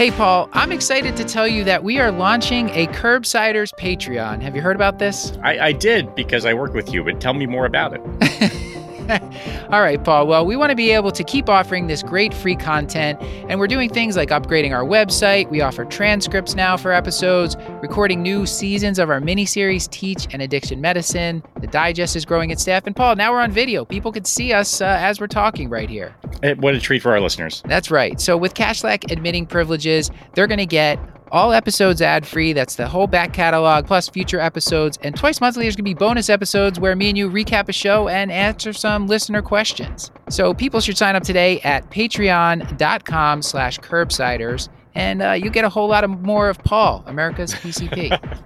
Hey, Paul, I'm excited to tell you that we are launching a Curbsiders Patreon. Have you heard about this? I did because I work with you, but tell me more about it. All right, Paul. Well, we want to be able to keep offering this great free content, and we're doing things like upgrading our website. We offer transcripts now for episodes, recording new seasons of our miniseries, Teach and Addiction Medicine. The digest is growing its staff. And Paul, now we're on video. People can see us as we're talking right here. What a treat for our listeners. That's right. So with Kashlak admitting privileges, they're going to get all episodes ad-free. That's the whole back catalog, plus future episodes. And twice monthly, there's going to be bonus episodes where me and you recap a show and answer some listener questions. So people should sign up today at patreon.com/curbsiders. And you get a whole lot more of Paul, America's PCP.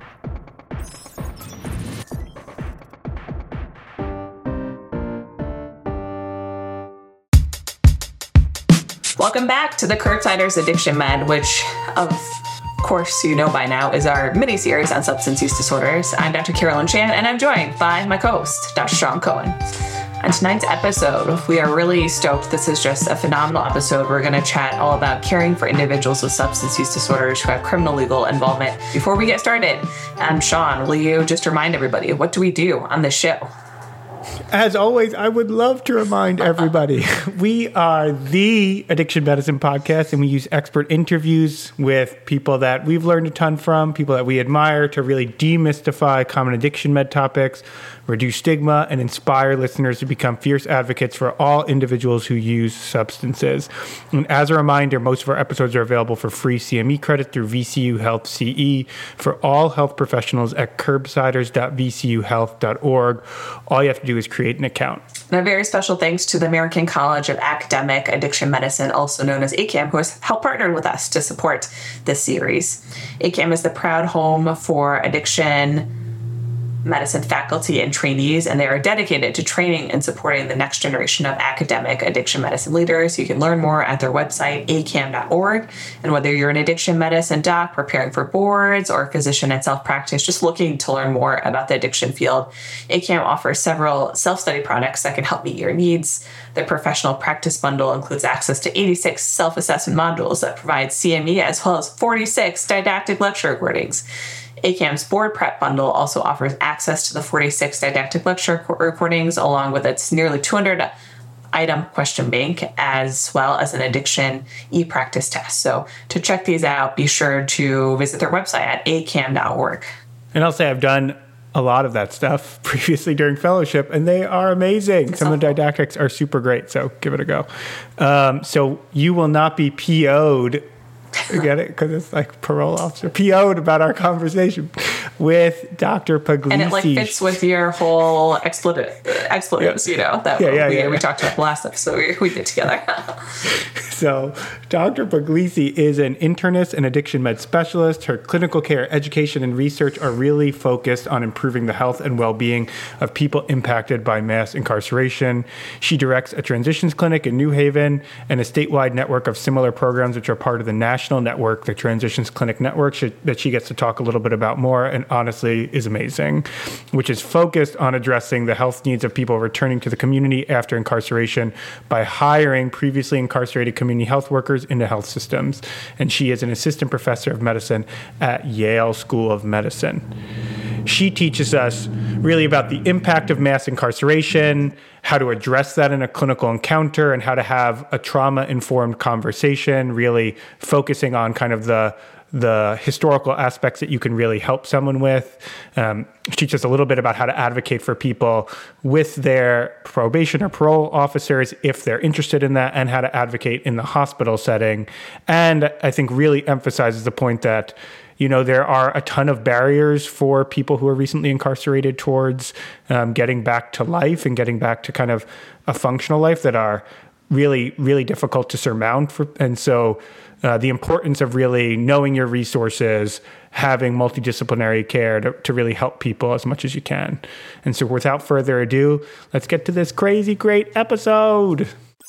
Welcome back to the Curbsiders Addiction Med, which, of course, you know by now, is our mini-series on substance use disorders. I'm Dr. Carolyn Chan, and I'm joined by my co-host, Dr. Sean Cohen. On tonight's episode, we are really stoked. This is just a phenomenal episode. We're going to chat all about caring for individuals with substance use disorders who have criminal legal involvement. Before we get started, Sean, will you just remind everybody, what do we do on this show? As always, I would love to remind everybody, we are the Addiction Medicine Podcast, and we use expert interviews with people that we've learned a ton from, people that we admire, to really demystify common addiction med topics, reduce stigma, and inspire listeners to become fierce advocates for all individuals who use substances. And as a reminder, most of our episodes are available for free CME credit through VCU Health CE for all health professionals at curbsiders.vcuhealth.org. All you have to do is create an account. And a very special thanks to the American College of Academic Addiction Medicine, also known as ACAM, who has helped partner with us to support this series. ACAM is the proud home for addiction medicine faculty and trainees, and they are dedicated to training and supporting the next generation of academic addiction medicine leaders. You can learn more at their website, acam.org. And whether you're an addiction medicine doc preparing for boards or a physician in self-practice just looking to learn more about the addiction field, ACAM offers several self-study products that can help meet your needs. Their professional practice bundle includes access to 86 self-assessment modules that provide CME, as well as 46 didactic lecture recordings. ACAM's board prep bundle also offers access to the 46 didactic lecture recordings, along with its nearly 200-item question bank, as well as an addiction e-practice test. So to check these out, be sure to visit their website at acam.org. And I'll say I've done a lot of that stuff previously during fellowship, and they are amazing. Some of the didactics are super great, so give it a go. So you will not be PO'd. Get it? Because it's like parole officer. PO'd about our conversation with Dr. Puglisi. And it fits with your whole expletives, you know, that we talked about last episode we did together. So Dr. Puglisi is an internist and addiction med specialist. Her clinical care, education, and research are really focused on improving the health and well-being of people impacted by mass incarceration. She directs a transitions clinic in New Haven and a statewide network of similar programs, which are part of the national network, the Transitions Clinic Network, that she gets to talk a little bit about more, and honestly is amazing, which is focused on addressing the health needs of people returning to the community after incarceration by hiring previously incarcerated community health workers into health systems. And she is an assistant professor of medicine at Yale School of Medicine. She teaches us really about the impact of mass incarceration, how to address that in a clinical encounter, and how to have a trauma-informed conversation, really focusing on kind of the historical aspects that you can really help someone with. She teaches us a little bit about how to advocate for people with their probation or parole officers if they're interested in that, and how to advocate in the hospital setting. And I think really emphasizes the point that, you know, there are a ton of barriers for people who are recently incarcerated towards getting back to life and getting back to kind of a functional life that are really, really difficult to surmount. And so the importance of really knowing your resources, having multidisciplinary care to really help people as much as you can. And so without further ado, let's get to this crazy great episode.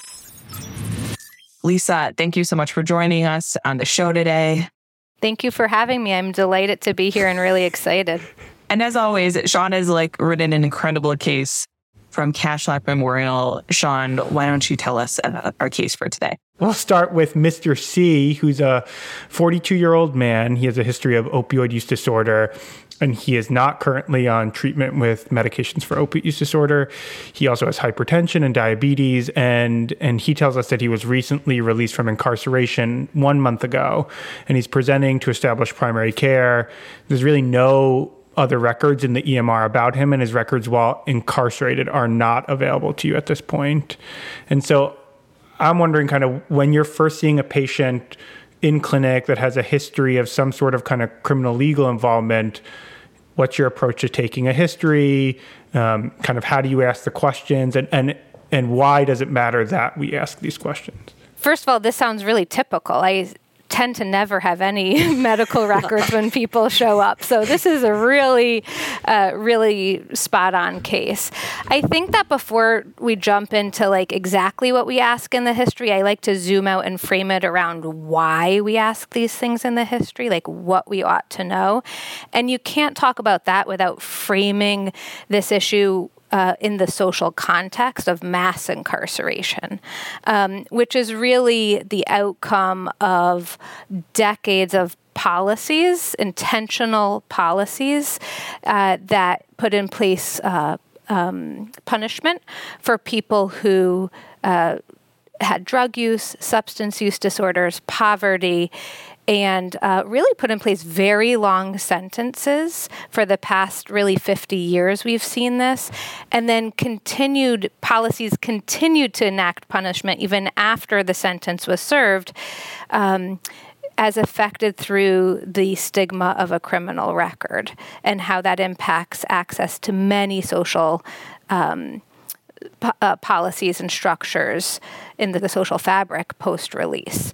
Lisa, thank you so much for joining us on the show today. Thank you for having me. I'm delighted to be here and really excited. And as always, Sean has written an incredible case from Kashlak Memorial. Sean, why don't you tell us about our case for today? We'll start with Mr. C, who's a 42-year-old man. He has a history of opioid use disorder, and he is not currently on treatment with medications for opioid use disorder. He also has hypertension and diabetes, and he tells us that he was recently released from incarceration 1 month ago, and he's presenting to establish primary care. There's really no other records in the EMR about him, and his records while incarcerated are not available to you at this point. And so I'm wondering kind of when you're first seeing a patient in clinic that has a history of some sort of kind of criminal legal involvement, what's your approach to taking a history? Kind of how do you ask the questions, and why does it matter that we ask these questions? First of all, this sounds really typical. I tend to never have any medical records when people show up. So this is a really spot on case. I think that before we jump into like exactly what we ask in the history, I like to zoom out and frame it around why we ask these things in the history, like what we ought to know. And you can't talk about that without framing this issue in the social context of mass incarceration, which is really the outcome of decades of policies, intentional policies that put in place punishment for people who had drug use, substance use disorders, poverty, and really put in place very long sentences for the past really 50 years. We've seen this. And then policies continued to enact punishment even after the sentence was served, as affected through the stigma of a criminal record and how that impacts access to many social policies and structures in the social fabric post-release.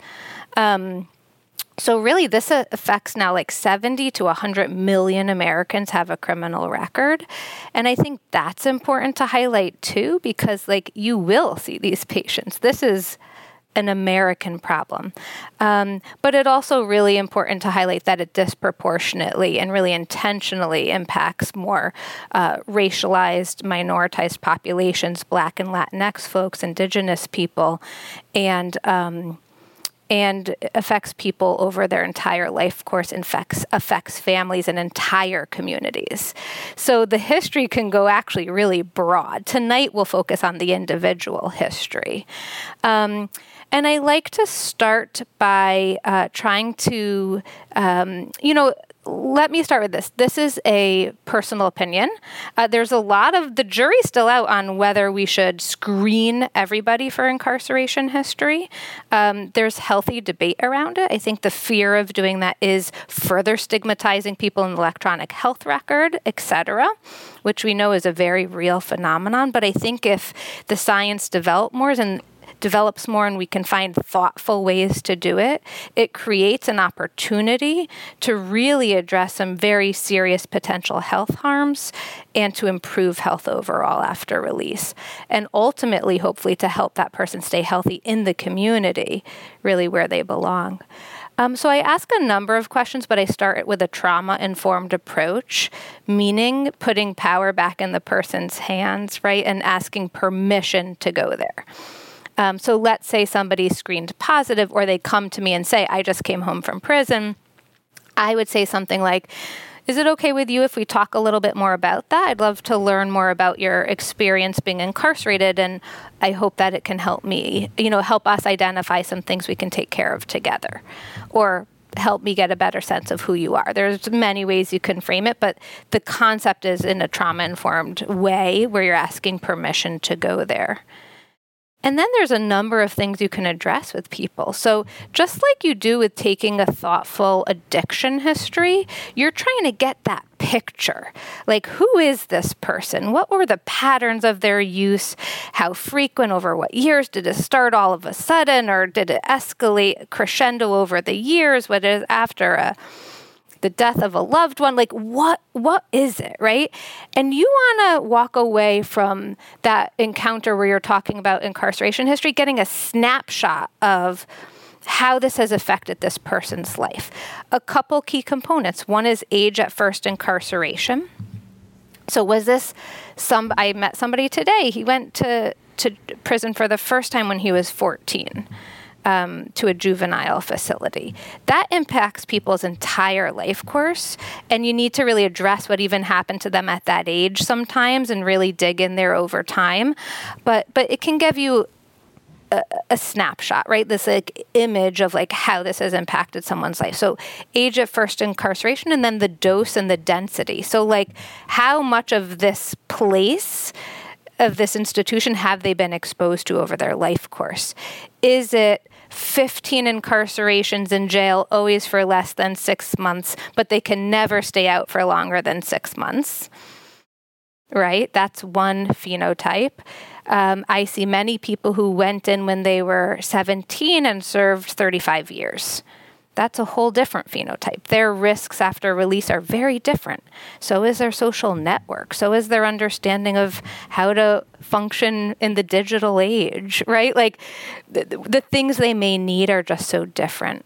So really, this affects now like 70 to 100 million Americans have a criminal record. And I think that's important to highlight too, because like you will see these patients. This is an American problem. But it's also really important to highlight that it disproportionately and really intentionally impacts more racialized, minoritized populations, Black and Latinx folks, Indigenous people, and affects people over their entire life course, affects families and entire communities. So the history can go actually really broad. Tonight we'll focus on the individual history. And I like to start by trying to, let me start with this. This is a personal opinion. There's a lot of, the jury's still out on whether we should screen everybody for incarceration history. There's healthy debate around it. I think the fear of doing that is further stigmatizing people in the electronic health record, et cetera, which we know is a very real phenomenon. But I think if the science develops more and we can find thoughtful ways to do it, it creates an opportunity to really address some very serious potential health harms and to improve health overall after release. And ultimately, hopefully, to help that person stay healthy in the community, really where they belong. So I ask a number of questions, but I start with a trauma-informed approach, meaning putting power back in the person's hands, right, and asking permission to go there. So let's say somebody's screened positive or they come to me and say, I just came home from prison. I would say something like, is it okay with you if we talk a little bit more about that? I'd love to learn more about your experience being incarcerated, and I hope that it can help me, help us identify some things we can take care of together, or help me get a better sense of who you are. There's many ways you can frame it, but the concept is in a trauma-informed way where you're asking permission to go there. And then there's a number of things you can address with people. So just like you do with taking a thoughtful addiction history, you're trying to get that picture. Like, who is this person? What were the patterns of their use? How frequent? Over what years? Did it start all of a sudden, or did it escalate crescendo over the years? What is after the death of a loved one? Like, what is it, right? And you want to walk away from that encounter where you're talking about incarceration history, getting a snapshot of how this has affected this person's life. A couple key components. One is age at first incarceration. So was this I met somebody today. He went to prison for the first time when he was 14. to a juvenile facility. That impacts people's entire life course, and you need to really address what even happened to them at that age sometimes and really dig in there over time. But it can give you a snapshot, right? This like image of like how this has impacted someone's life. So age of first incarceration, and then the dose and the density. So like how much of this place, of this institution, have they been exposed to over their life course? Is it 15 incarcerations in jail, always for less than 6 months, but they can never stay out for longer than 6 months? Right? That's one phenotype. I see many people who went in when they were 17 and served 35 years. That's a whole different phenotype. Their risks after release are very different. So is their social network. So is their understanding of how to function in the digital age, right? Like the things they may need are just so different.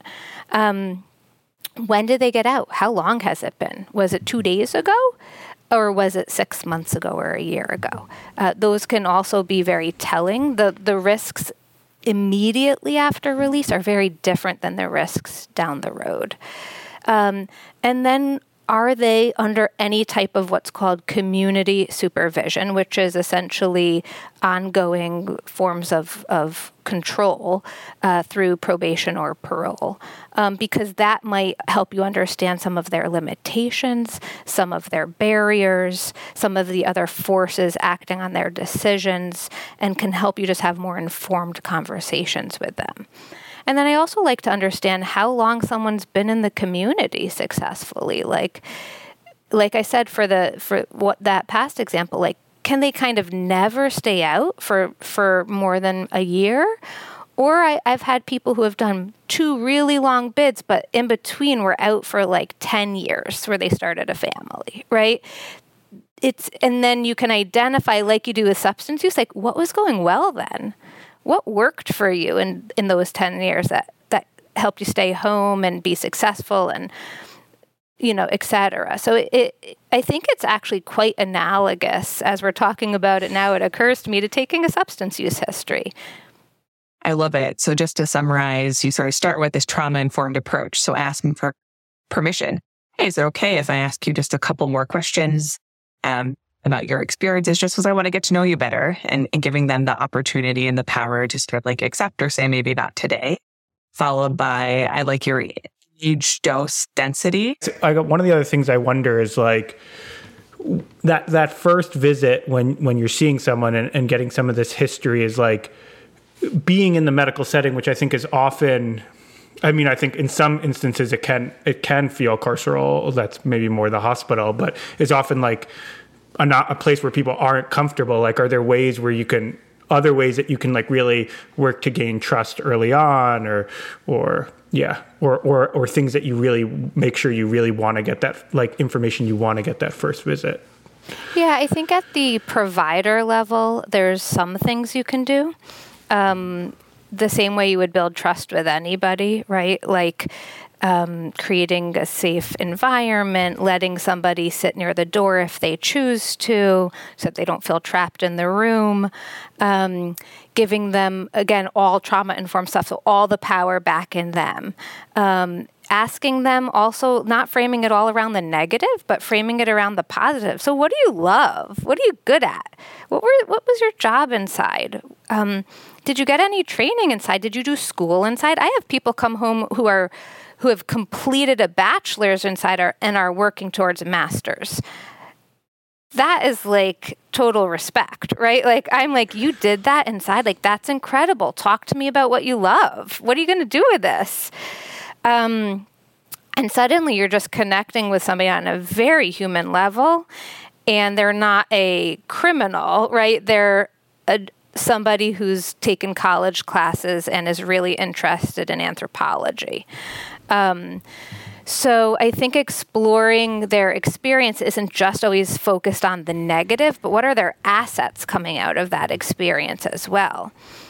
When did they get out? How long has it been? Was it 2 days ago? Or was it 6 months ago or a year ago? Those can also be very telling. The risks immediately after release are very different than the risks down the road. And then are they under any type of what's called community supervision, which is essentially ongoing forms of control through probation or parole? Because that might help you understand some of their limitations, some of their barriers, some of the other forces acting on their decisions, and can help you just have more informed conversations with them. And then I also like to understand how long someone's been in the community successfully. Like I said, for what that past example, like, can they kind of never stay out for more than a year? Or I've had people who have done 2 really long bids, but in between were out for like 10 years where they started a family, right? And then you can identify, like you do with substance use, like what was going well then? What worked for you in those 10 years that helped you stay home and be successful and, et cetera. So I think it's actually quite analogous, as we're talking about it now, it occurs to me, to taking a substance use history. I love it. So just to summarize, you sort of start with this trauma-informed approach. So asking for permission. Hey, is it okay if I ask you just a couple more questions about your experiences, just because I want to get to know you better, and giving them the opportunity and the power to sort of like accept or say maybe not today, followed by, I like your age, dose, density. One of the other things I wonder is like that first visit when you're seeing someone and getting some of this history is like being in the medical setting, which I think is often, I think in some instances it can feel carceral. That's maybe more the hospital, but it's often like a place where people aren't comfortable. Like, are there ways where other ways that you can like really work to gain trust early on, or things that you really make sure you really want to get that, like, information you want to get that first visit? Yeah, I think at the provider level, there's some things you can do. The same way you would build trust with anybody, right? Like, creating a safe environment, letting somebody sit near the door if they choose to, so that they don't feel trapped in the room, giving them, again, all trauma-informed stuff, so all the power back in them. Asking them also, not framing it all around the negative, but framing it around the positive. So what do you love? What are you good at? What was your job inside? Did you get any training inside? Did you do school inside? I have people come home who have completed a bachelor's inside and are working towards a master's. That is like total respect, right? Like, I'm like, you did that inside. Like, that's incredible. Talk to me about what you love. What are you going to do with this? And suddenly you're just connecting with somebody on a very human level, and they're not a criminal, right? They're somebody who's taken college classes and is really interested in anthropology. So I think exploring their experience isn't just always focused on the negative, but what are their assets coming out of that experience as well?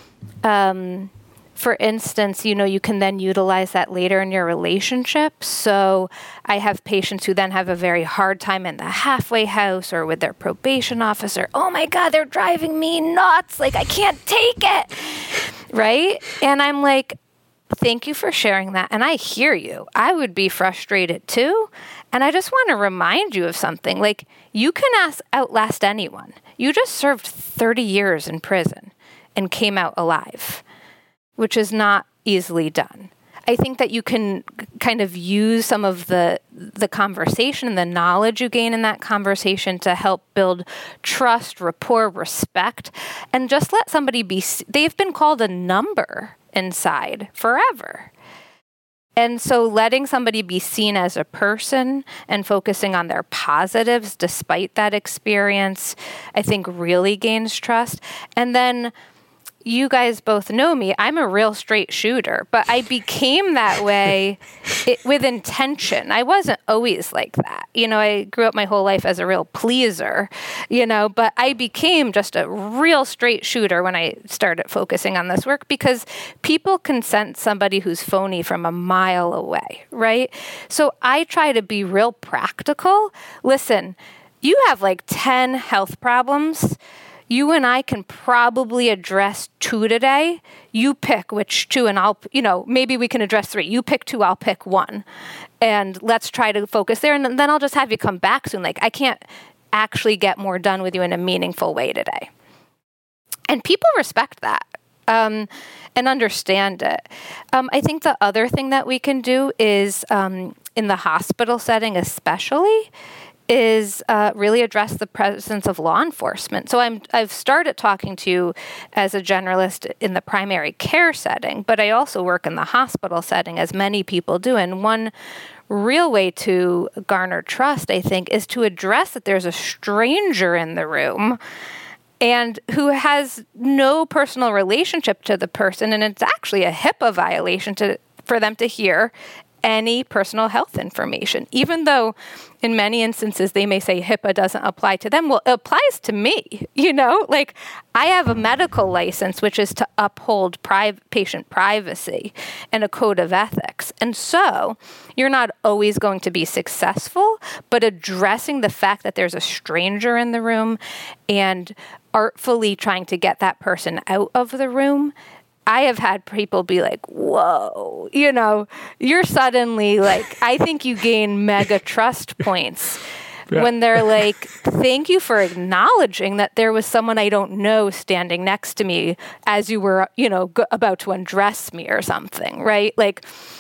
For instance, you can then utilize that later in your relationship. So I have patients who then have a very hard time in the halfway house or with their probation officer. Oh my God, they're driving me nuts. Like, I can't take it. Right? And I'm like, Thank you for sharing that. And I hear you. I would be frustrated too. And I just want to remind you of something. Like, you can outlast anyone. You just served 30 years in prison and came out alive, which is not easily done. I think that you can kind of use some of the conversation and the knowledge you gain in that conversation to help build trust, rapport, respect, and just let somebody be. They've been called a number inside forever. And so letting somebody be seen as a person and focusing on their positives despite that experience, I think really gains trust. And then you guys both know me. I'm a real straight shooter, but I became that way with intention. I wasn't always like that. I grew up my whole life as a real pleaser, but I became just a real straight shooter when I started focusing on this work, because people can sense somebody who's phony from a mile away, right? So I try to be real practical. Listen, you have like 10 health problems. You and I can probably address 2 today. You pick which 2, and I'll, maybe we can address 3. You pick 2, I'll pick 1. And let's try to focus there. And then I'll just have you come back soon. Like, I can't actually get more done with you in a meaningful way today. And people respect that and understand it. I think the other thing that we can do is, in the hospital setting especially, is really address the presence of law enforcement. So I've started talking to you as a generalist in the primary care setting, but I also work in the hospital setting, as many people do. And one real way to garner trust, I think, is to address that there's a stranger in the room and who has no personal relationship to the person. And it's actually a HIPAA violation for them to hear any personal health information, even though in many instances they may say HIPAA doesn't apply to them. Well, it applies to me, like I have a medical license, which is to uphold patient privacy and a code of ethics. And so you're not always going to be successful, but addressing the fact that there's a stranger in the room and artfully trying to get that person out of the room. I have had people be like, whoa, you're suddenly like, I think you gain mega trust points when they're like, thank you for acknowledging that there was someone I don't know standing next to me as you were, about to undress me or something, right? Like,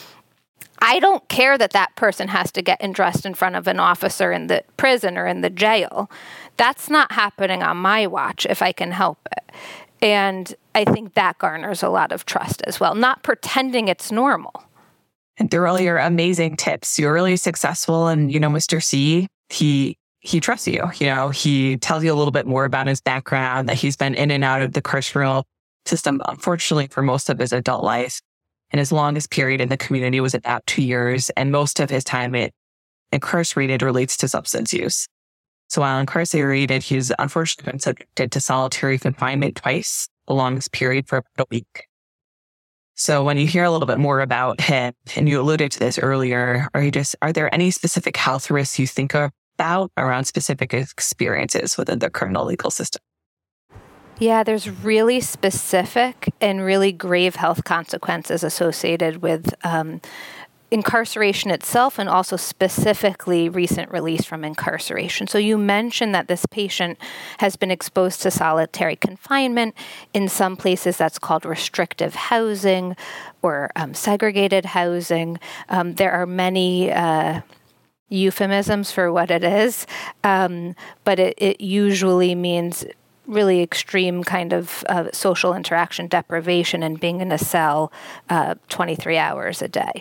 I don't care that person has to get undressed in front of an officer in the prison or in the jail. That's not happening on my watch if I can help it. And I think that garners a lot of trust as well, not pretending it's normal. And they're all your amazing tips. You're really successful. And, Mr. C, he trusts you. He tells you a little bit more about his background, that he's been in and out of the carceral system, unfortunately, for most of his adult life. And his longest period in the community was about 2 years. And most of his time incarcerated relates to substance use. So while incarcerated, he's unfortunately been subjected to solitary confinement twice, the longest period for about a week. So when you hear a little bit more about him, and you alluded to this earlier, are there any specific health risks you think about around specific experiences within the criminal legal system? Yeah, there's really specific and really grave health consequences associated with incarceration itself, and also specifically recent release from incarceration. So you mentioned that this patient has been exposed to solitary confinement. In some places that's called restrictive housing or segregated housing. There are many euphemisms for what it is, but it usually means really extreme kind of social interaction deprivation and being in a cell 23 hours a day.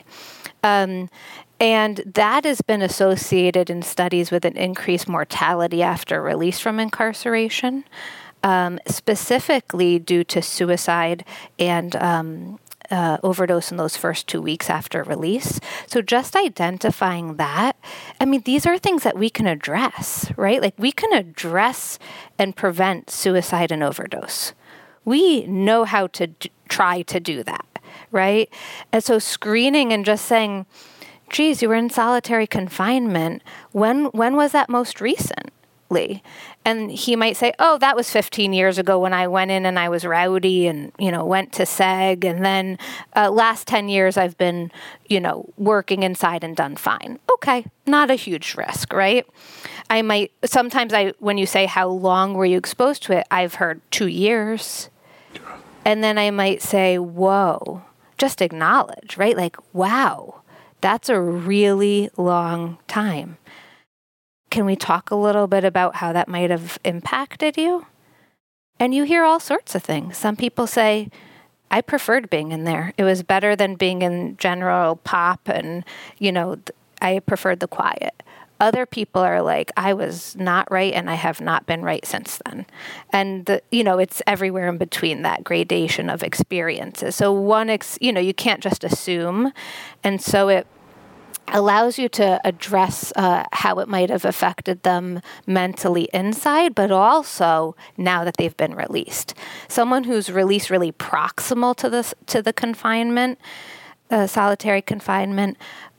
And that has been associated in studies with an increased mortality after release from incarceration, specifically due to suicide and overdose in those first 2 weeks after release. So just identifying that, these are things that we can address, right? Like, we can address and prevent suicide and overdose. We know how to try to do that, right? And so screening and just saying, geez, you were in solitary confinement. When was that most recent? differently. And he might say, oh, that was 15 years ago when I went in and I was rowdy and, went to SEG. And then last 10 years I've been, working inside and done fine. Okay, not a huge risk, right? Sometimes when you say how long were you exposed to it, I've heard 2 years. And then I might say, whoa, just acknowledge, right? Like, wow, that's a really long time. Can we talk a little bit about how that might have impacted you? And you hear all sorts of things. Some people say, I preferred being in there. It was better than being in general pop and, I preferred the quiet. Other people are like, I was not right and I have not been right since then. And, it's everywhere in between that gradation of experiences. So you can't just assume. And so it allows you to address how it might have affected them mentally inside, but also now that they've been released. Someone who's released really proximal to the confinement, solitary confinement,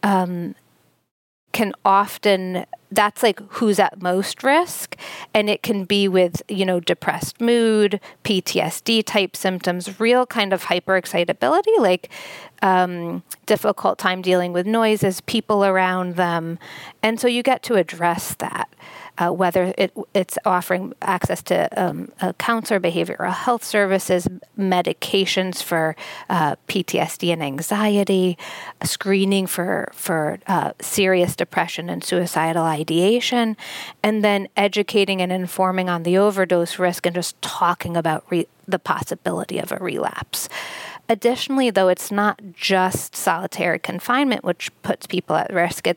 can often, that's like who's at most risk. And it can be with, depressed mood, PTSD type symptoms, real kind of hyperexcitability, like difficult time dealing with noises, people around them. And so you get to address that. Whether it's offering access to a counselor, behavioral health services, medications for PTSD and anxiety, screening for serious depression and suicidal ideation, and then educating and informing on the overdose risk and just talking about the possibility of a relapse. Additionally, though, it's not just solitary confinement which puts people at risk.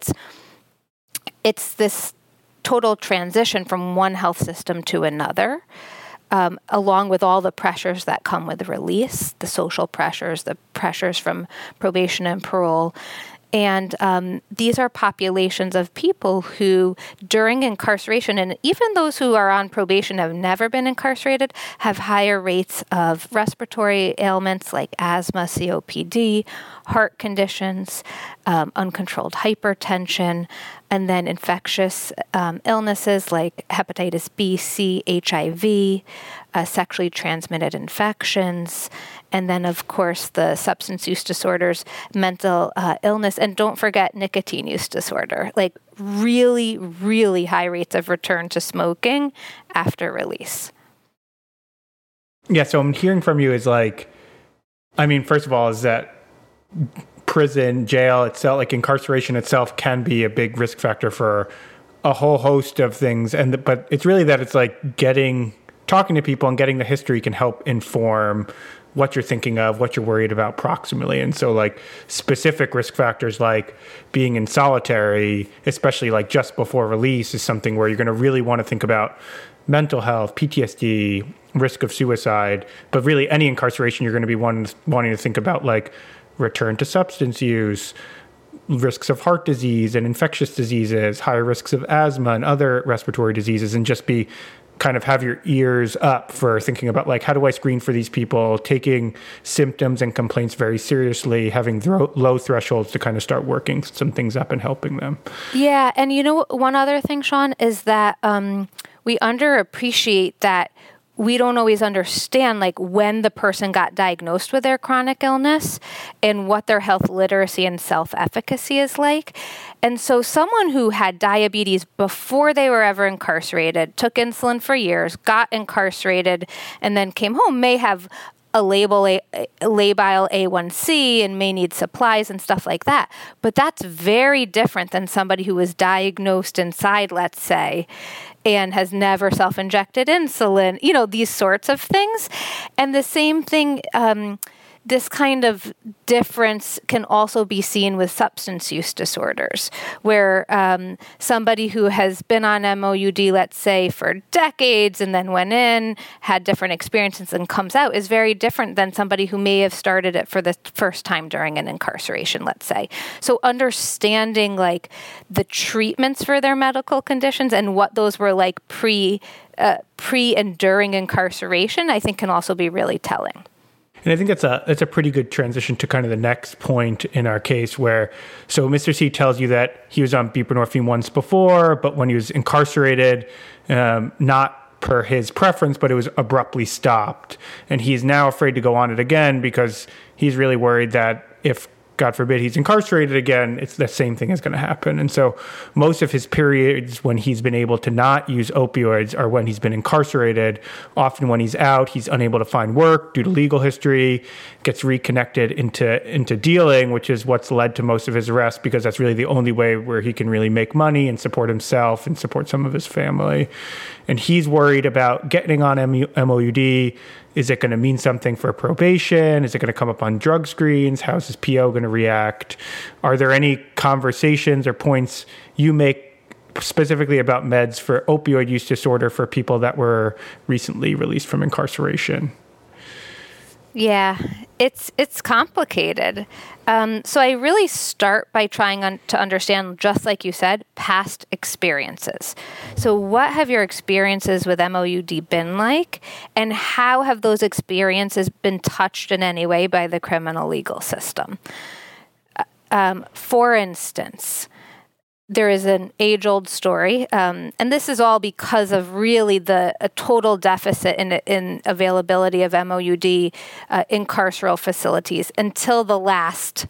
It's this total transition from one health system to another, along with all the pressures that come with release, the social pressures, the pressures from probation and parole. And these are populations of people who, during incarceration, and even those who are on probation have never been incarcerated, have higher rates of respiratory ailments like asthma, COPD, heart conditions, uncontrolled hypertension, and then infectious illnesses like hepatitis B, C, HIV, sexually transmitted infections, and then, of course, the substance use disorders, mental illness, and don't forget nicotine use disorder, like really, really high rates of return to smoking after release. Yeah, so I'm hearing from you is first of all, is that prison, jail itself, like incarceration itself, can be a big risk factor for a whole host of things. But it's really that it's like talking to people and getting the history can help inform what you're thinking of, what you're worried about proximally. And so like specific risk factors like being in solitary, especially like just before release, is something where you're going to really want to think about mental health, PTSD, risk of suicide. But really any incarceration, you're going to be wanting to think about like return to substance use, risks of heart disease and infectious diseases, higher risks of asthma and other respiratory diseases, and just have your ears up for thinking about like, how do I screen for these people, taking symptoms and complaints very seriously, having low thresholds to kind of start working some things up and helping them. Yeah. And one other thing, Sean, is that we underappreciate that we don't always understand like when the person got diagnosed with their chronic illness and what their health literacy and self-efficacy is like. And so someone who had diabetes before they were ever incarcerated, took insulin for years, got incarcerated, and then came home may have a labile A1C and may need supplies and stuff like that. But that's very different than somebody who was diagnosed inside, let's say, and has never self-injected insulin, these sorts of things. And the same thing, this kind of difference can also be seen with substance use disorders, where somebody who has been on MOUD, let's say, for decades and then went in, had different experiences and comes out is very different than somebody who may have started it for the first time during an incarceration, let's say. So understanding like the treatments for their medical conditions and what those were like pre and during incarceration, I think can also be really telling. And I think that's a pretty good transition to kind of the next point in our case where, so Mr. C tells you that he was on buprenorphine once before, but when he was incarcerated, not per his preference, but it was abruptly stopped. And he's now afraid to go on it again because he's really worried that if, God forbid, he's incarcerated again, it's the same thing is going to happen. And so most of his periods when he's been able to not use opioids are when he's been incarcerated. Often when he's out, he's unable to find work due to legal history, gets reconnected into dealing, which is what's led to most of his arrests, because that's really the only way where he can really make money and support himself and support some of his family. And he's worried about getting on MOUD. Is it going to mean something for probation? Is it going to come up on drug screens? How's his PO going to react? Are there any conversations or points you make specifically about meds for opioid use disorder for people that were recently released from incarceration? Yeah, it's complicated. So I really start by trying to understand, just like you said, past experiences. So what have your experiences with MOUD been like? And how have those experiences been touched in any way by the criminal legal system? For instance, there is an age-old story, and this is all because of really a total deficit in availability of MOUD in carceral facilities until the last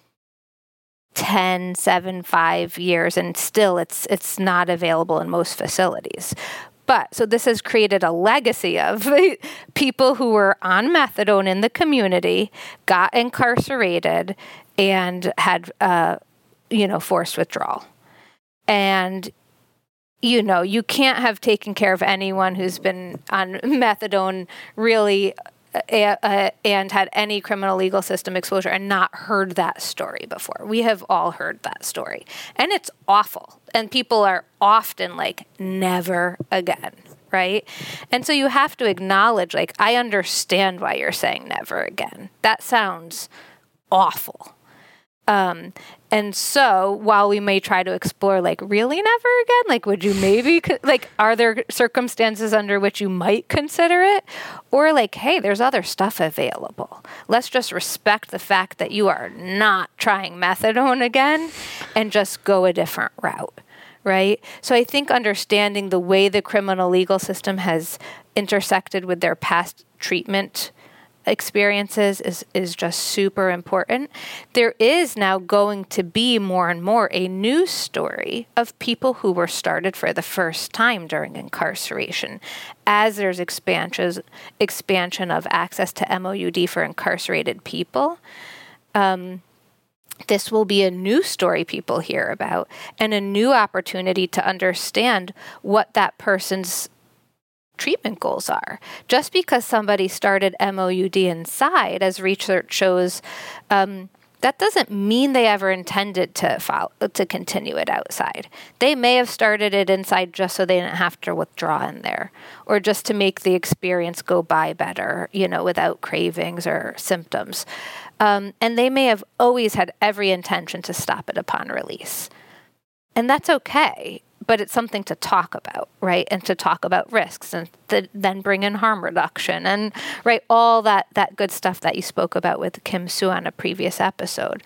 10, 7, 5 years, and still it's not available in most facilities. But so this has created a legacy of people who were on methadone in the community, got incarcerated, and had forced withdrawal. And, you can't have taken care of anyone who's been on methadone really and had any criminal legal system exposure and not heard that story before. We have all heard that story. And it's awful. And people are often like, never again, right? And so you have to acknowledge, like, I understand why you're saying never again. That sounds awful. And so while we may try to explore, like, really never again, like, would you maybe, like, are there circumstances under which you might consider it? Or like, hey, there's other stuff available. Let's just respect the fact that you are not trying methadone again and just go a different route, right? So I think understanding the way the criminal legal system has intersected with their past treatment experiences is just super important. There is now going to be more and more a news story of people who were started for the first time during incarceration, as there's expansion of access to MOUD for incarcerated people. This will be a new story people hear about and a new opportunity to understand what that person's treatment goals are. Just because somebody started MOUD inside, as research shows, that doesn't mean they ever intended to continue it outside. They may have started it inside just so they didn't have to withdraw in there, or just to make the experience go by better, without cravings or symptoms. And they may have always had every intention to stop it upon release. And that's okay. But it's something to talk about, right? And to talk about risks and then bring in harm reduction and, right, all that good stuff that you spoke about with Kim Sue on a previous episode.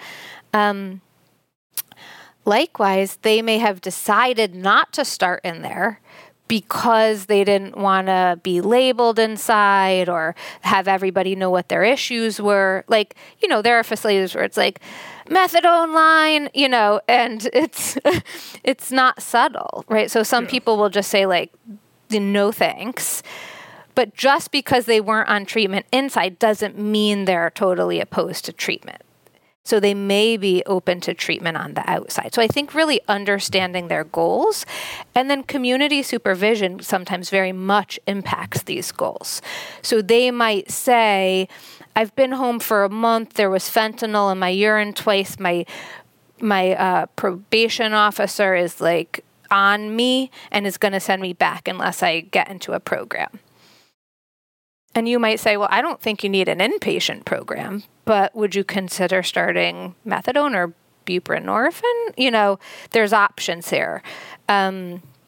Likewise, they may have decided not to start in there because they didn't want to be labeled inside or have everybody know what their issues were. Like, there are facilities where it's like, methadone line, and it's not subtle, right? So some people will just say, like, no thanks. But just because they weren't on treatment inside doesn't mean they're totally opposed to treatment. So they may be open to treatment on the outside. So I think really understanding their goals, and then community supervision sometimes very much impacts these goals. So they might say, I've been home for a month, there was fentanyl in my urine twice, my probation officer is like on me and is going to send me back unless I get into a program. And you might say, well, I don't think you need an inpatient program, but would you consider starting methadone or buprenorphine? There's options here.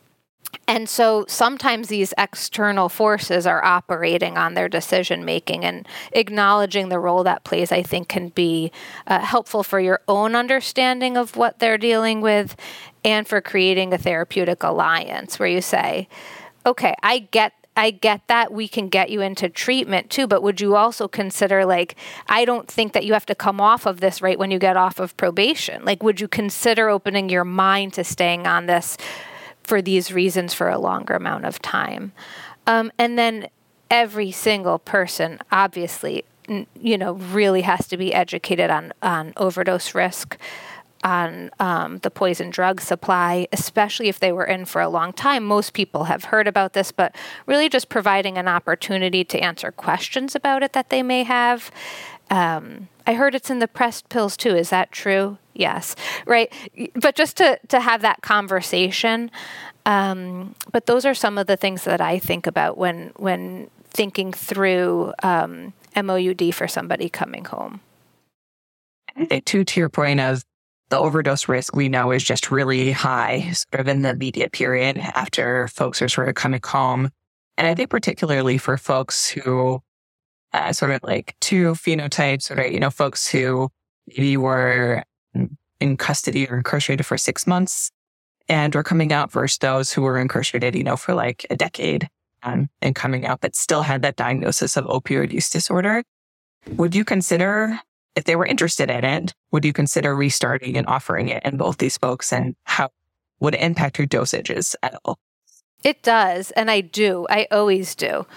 And so sometimes these external forces are operating on their decision making, and acknowledging the role that plays, I think, can be helpful for your own understanding of what they're dealing with and for creating a therapeutic alliance where you say, okay, I get that we can get you into treatment too, but would you also consider, like, I don't think that you have to come off of this right when you get off of probation. Like, would you consider opening your mind to staying on this for these reasons for a longer amount of time? And then every single person, obviously, really has to be educated on overdose risk, on the poison drug supply, especially if they were in for a long time. Most people have heard about this, but really just providing an opportunity to answer questions about it that they may have. I heard it's in the pressed pills too. Is that true? Yes. Right. But just to have that conversation. But those are some of the things that I think about when thinking through MOUD for somebody coming home. I think too, to your point of the overdose risk we know is just really high sort of in the immediate period after folks are sort of coming home. And I think particularly for folks who sort of like two phenotypes, or, folks who maybe were in custody or incarcerated for 6 months and were coming out versus those who were incarcerated, for like a decade and coming out, but still had that diagnosis of opioid use disorder. Would you consider, if they were interested in it, would you consider restarting and offering it in both these folks, and how would it impact your dosages at all? It does. And I do. I always do.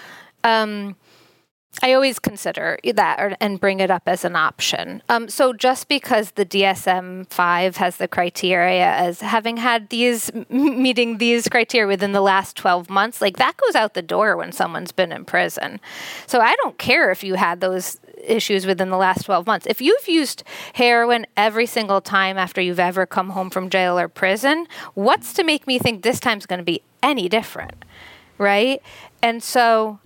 I always consider that and bring it up as an option. So just because the DSM-5 has the criteria as having had meeting these criteria within the last 12 months, like that goes out the door when someone's been in prison. So I don't care if you had those issues within the last 12 months. If you've used heroin every single time after you've ever come home from jail or prison, what's to make me think this time's going to be any different, right? And so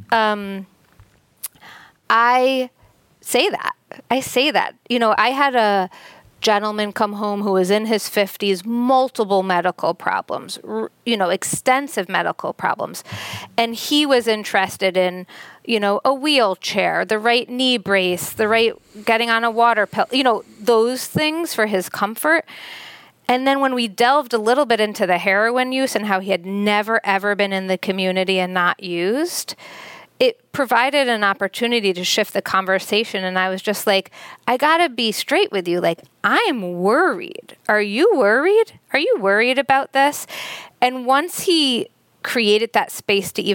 I say that. I had a gentleman come home who was in his 50s, multiple medical problems, extensive medical problems. And he was interested in, a wheelchair, the right knee brace, the right getting on a water pill, those things for his comfort. And then when we delved a little bit into the heroin use and how he had never, ever been in the community and not used, it provided an opportunity to shift the conversation. And I was just like, I got to be straight with you. Like, I'm worried. Are you worried? Are you worried about this? And once we created that space for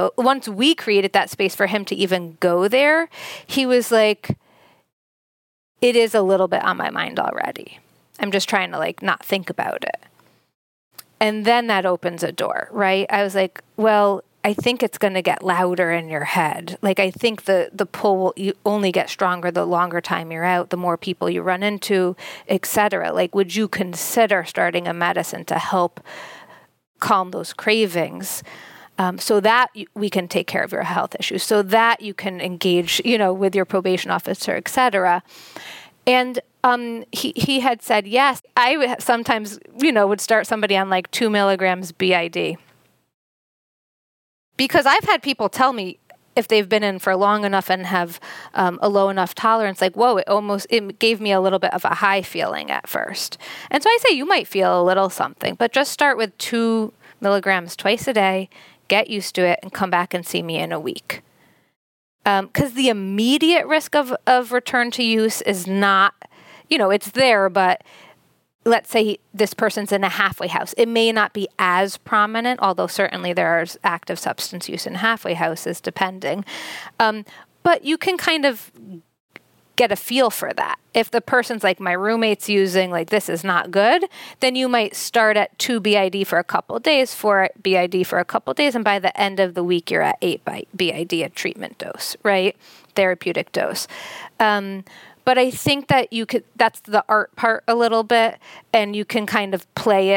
him to even go there, he was like, it is a little bit on my mind already. I'm just trying to not think about it. And then that opens a door, right? I was like, well, I think it's going to get louder in your head. I think the pull will only get stronger the longer time you're out, the more people you run into, et cetera. Would you consider starting a medicine to help calm those cravings so that we can take care of your health issues, so that you can engage, with your probation officer, et cetera. And he had said yes. I sometimes, would start somebody on 2 milligrams BID. Because I've had people tell me if they've been in for long enough and have a low enough tolerance, whoa, it gave me a little bit of a high feeling at first. And so I say you might feel a little something, but just start with 2 milligrams twice a day, get used to it, and come back and see me in a week. Because the immediate risk of return to use is not, it's there, but let's say this person's in a halfway house. It may not be as prominent, although certainly there is active substance use in halfway houses, depending. But you can kind of get a feel for that. If the person's my roommate's using, this is not good, then you might start at 2 BID for a couple of days, 4 BID for a couple of days, and by the end of the week, you're at 8 BID, a treatment dose, right? Therapeutic dose. But I think that that's the art part a little bit, and you can kind of play it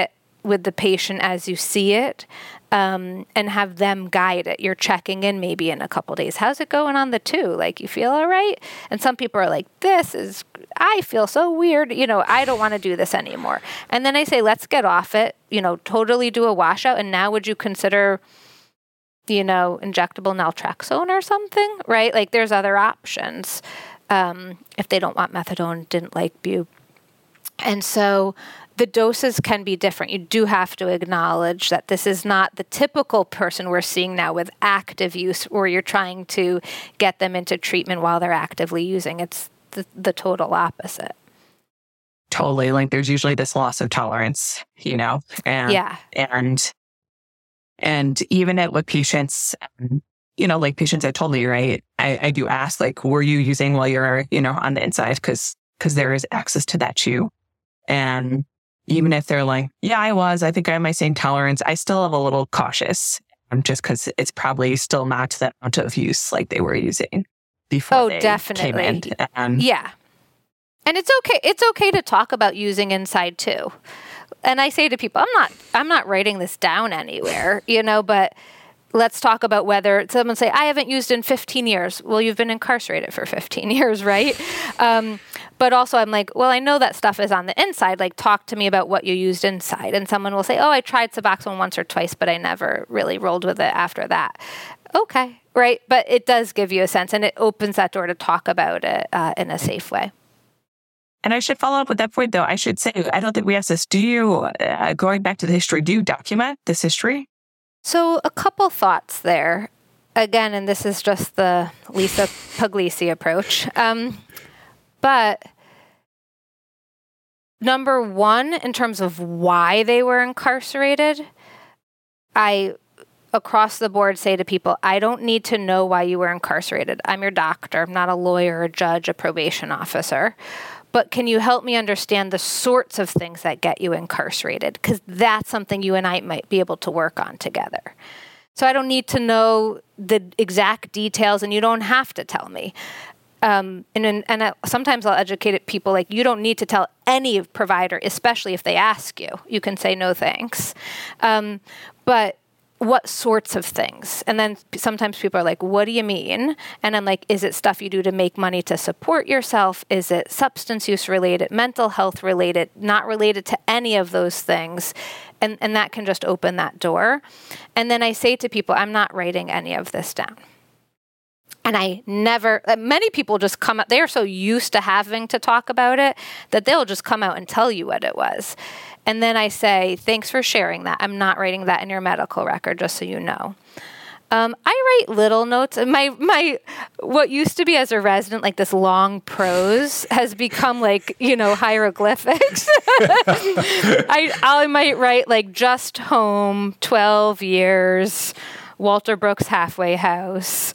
with the patient as you see it, and have them guide it. You're checking in maybe in a couple days. How's it going on the 2? Like, you feel all right? And some people are like, I feel so weird. I don't want to do this anymore. And then I say, let's get off it, totally do a washout. And now would you consider, injectable naltrexone or something, right? Like, there's other options if they don't want methadone, didn't like Bu. And so the doses can be different. You do have to acknowledge that this is not the typical person we're seeing now with active use, where you're trying to get them into treatment while they're actively using. It's the total opposite. Totally. Like, there's usually this loss of tolerance, and even with patients, like patients have told me, right? I do ask, like, were you using while you're, on the inside? Because there is access to that too. And even if they're like, yeah, I think I have my same tolerance, I still am a little cautious, just because it's probably still not to the amount of use like they were using before they definitely came in. Yeah. And it's okay. It's okay to talk about using inside too. And I say to people, I'm not writing this down anywhere, but let's talk about whether someone say, I haven't used in 15 years. Well, you've been incarcerated for 15 years, right? But also I'm like, well, I know that stuff is on the inside. Like, talk to me about what you used inside. And someone will say, oh, I tried Suboxone once or twice, but I never really rolled with it after that. Okay, right? But it does give you a sense, and it opens that door to talk about it in a safe way. And I should follow up with that point, though. I should say, I don't think we asked this. Do you, going back to the history, do you document this history? So a couple thoughts there. Again, and this is just the Lisa Puglisi approach. But number one, in terms of why they were incarcerated, I, across the board, say to people, I don't need to know why you were incarcerated. I'm your doctor. I'm not a lawyer, a judge, a probation officer. But can you help me understand the sorts of things that get you incarcerated? Because that's something you and I might be able to work on together. So I don't need to know the exact details, and you don't have to tell me. Sometimes I'll educate people, like, you don't need to tell any provider, especially if they ask you. You can say no thanks. But what sorts of things? And then sometimes people are like, what do you mean? And I'm like, is it stuff you do to make money to support yourself? Is it substance use related, mental health related, not related to any of those things? And that can just open that door. And then I say to people, I'm not writing any of this down. And many people just come up, they are so used to having to talk about it that they'll just come out and tell you what it was. And then I say, thanks for sharing that. I'm not writing that in your medical record, just so you know. I write little notes. My what used to be as a resident, like this long prose, has become like, hieroglyphics. I might write like just home, 12 years, Walter Brooks halfway house,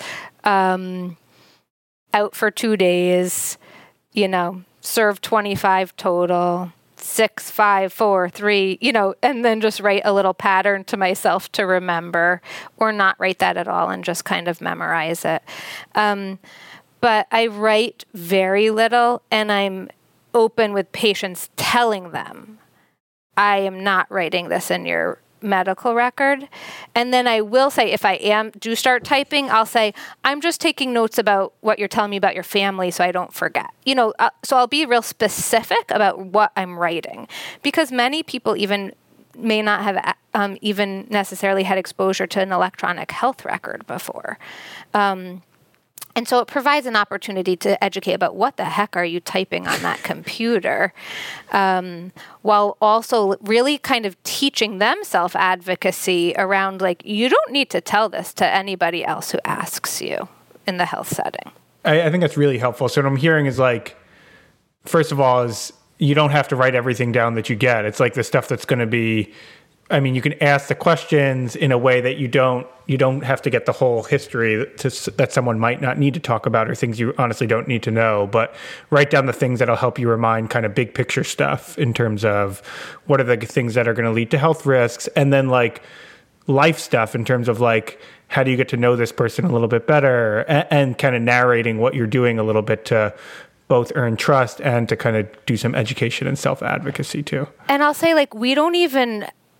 out for 2 days, served 25 total. 6, 5, 4, 3, and then just write a little pattern to myself to remember, or not write that at all and just kind of memorize it. But I write very little, and I'm open with patients telling them, I am not writing this in your medical record. And then I will say, if I do start typing, I'll say, I'm just taking notes about what you're telling me about your family so I don't forget. So I'll be real specific about what I'm writing, because many people even may not have even necessarily had exposure to an electronic health record before. And so it provides an opportunity to educate about what the heck are you typing on that computer, while also really kind of teaching them self-advocacy around, like, you don't need to tell this to anybody else who asks you in the health setting. I think that's really helpful. So what I'm hearing is, like, first of all, is you don't have to write everything down that you get. It's like the stuff that's going to be, you can ask the questions in a way that you don't have to get the whole history that someone might not need to talk about, or things you honestly don't need to know, but write down the things that'll help you remind kind of big picture stuff in terms of what are the things that are going to lead to health risks, and then like life stuff in terms of like, how do you get to know this person a little bit better, and kind of narrating what you're doing a little bit to both earn trust and to kind of do some education and self-advocacy too. And I'll say, like, we don't even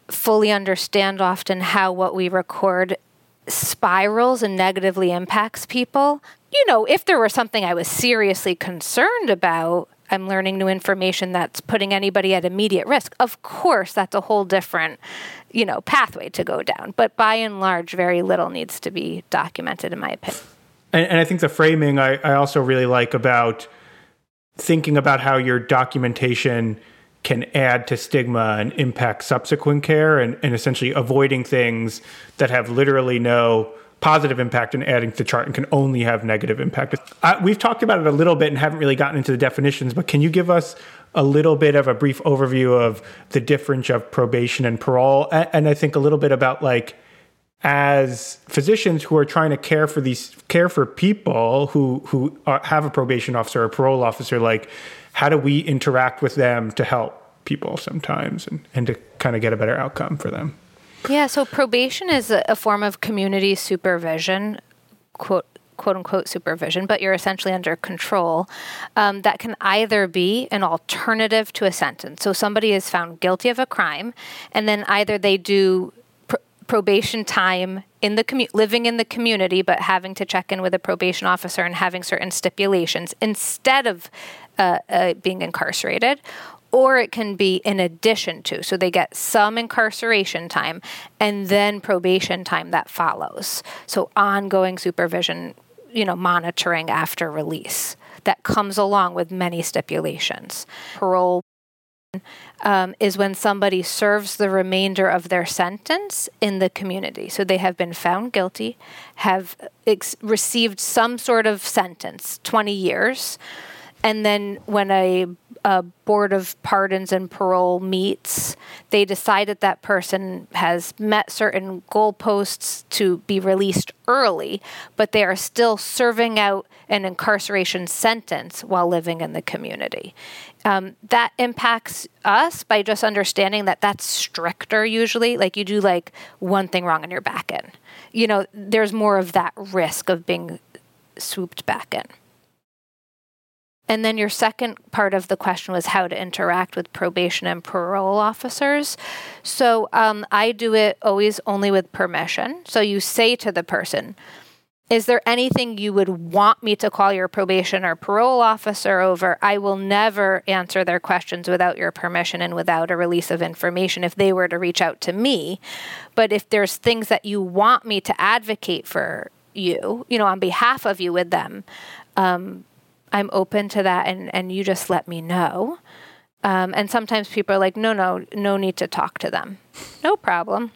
fully understand often how what we record spirals and negatively impacts people. If there were something I was seriously concerned about, I'm learning new information that's putting anybody at immediate risk. Of course, that's a whole different, pathway to go down. But by and large, very little needs to be documented, in my opinion. And I think the framing I also really like about thinking about how your documentation can add to stigma and impact subsequent care, and essentially avoiding things that have literally no positive impact and adding to the chart and can only have negative impact. We've talked about it a little bit and haven't really gotten into the definitions, but can you give us a little bit of a brief overview of the difference of probation and parole? And I think a little bit about, like, as physicians who are trying to care for people who have a probation officer or a parole officer, like, how do we interact with them to help people sometimes and to kind of get a better outcome for them? Yeah, so probation is a form of community supervision, quote unquote supervision, but you're essentially under control, that can either be an alternative to a sentence. So somebody is found guilty of a crime, and then either they do probation time in the living in the community, but having to check in with a probation officer and having certain stipulations instead of being incarcerated, or it can be in addition to. So they get some incarceration time and then probation time that follows. So ongoing supervision, monitoring after release that comes along with many stipulations. Parole is when somebody serves the remainder of their sentence in the community. So they have been found guilty, have received some sort of sentence, 20 years, and then when a board of pardons and parole meets, they decide that person has met certain goalposts to be released early, but they are still serving out an incarceration sentence while living in the community. That impacts us by just understanding that that's stricter usually. Like, you do one thing wrong and you're back in. There's more of that risk of being swooped back in. And then your second part of the question was how to interact with probation and parole officers. So I do it always only with permission. So you say to the person, is there anything you would want me to call your probation or parole officer over? I will never answer their questions without your permission and without a release of information if they were to reach out to me. But if there's things that you want me to advocate for you, on behalf of you with them, I'm open to that, and you just let me know. And sometimes people are like, no need to talk to them. No problem.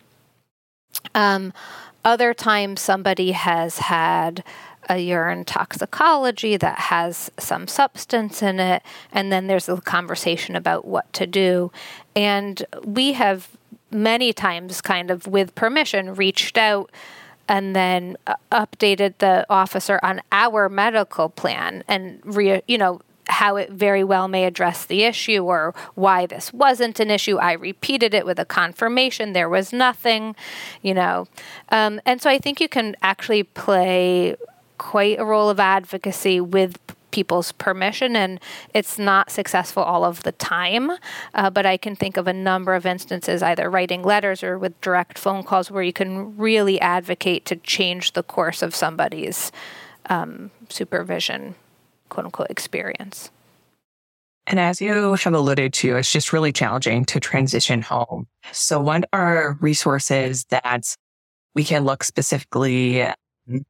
Other times somebody has had a urine toxicology that has some substance in it, and then there's a conversation about what to do. And we have many times, kind of with permission, reached out and then updated the officer on our medical plan and how it very well may address the issue or why this wasn't an issue. I repeated it with a confirmation. There was nothing, And so I think you can actually play quite a role of advocacy with people's permission, and it's not successful all of the time, but I can think of a number of instances, either writing letters or with direct phone calls, where you can really advocate to change the course of somebody's supervision, quote-unquote, experience. And as you have alluded to, it's just really challenging to transition home. So what are resources that we can look specifically and